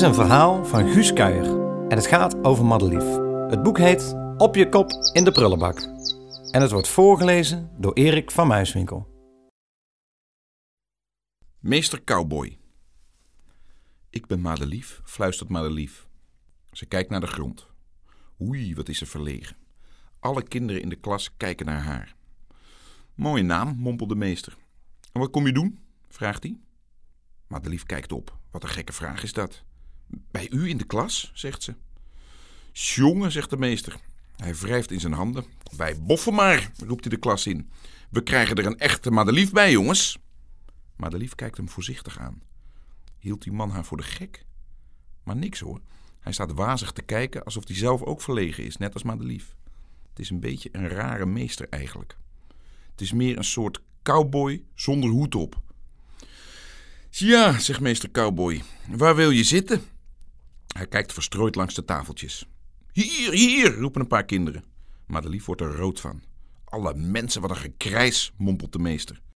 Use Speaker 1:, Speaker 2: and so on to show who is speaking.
Speaker 1: een verhaal van Guus Kuijer en het gaat over Madelief. Het boek heet Op je kop in de prullenbak. En het wordt voorgelezen door Erik van Muiswinkel.
Speaker 2: Meester Cowboy. Ik ben Madelief, fluistert Madelief. Ze kijkt naar de grond. Oei, wat is ze verlegen. Alle kinderen in de klas kijken naar haar. Mooie naam, mompelt de meester. En wat kom je doen? Vraagt hij. Madelief kijkt op. Wat een gekke vraag is dat. Bij u in de klas, zegt ze. Sjongen, zegt de meester. Hij wrijft in zijn handen. Wij boffen maar, roept hij de klas in. We krijgen er een echte Madelief bij, jongens. Madelief kijkt hem voorzichtig aan. Hield die man haar voor de gek? Maar niks hoor. Hij staat wazig te kijken alsof hij zelf ook verlegen is, net als Madelief. Het is een beetje een rare meester eigenlijk. Het is meer een soort cowboy zonder hoed op. Ja, zegt meester Cowboy, waar wil je zitten? Hij kijkt verstrooid langs de tafeltjes. Hier, hier, roepen een paar kinderen. Madelief wordt er rood van. Alle mensen, wat een gekrijs, mompelt de meester.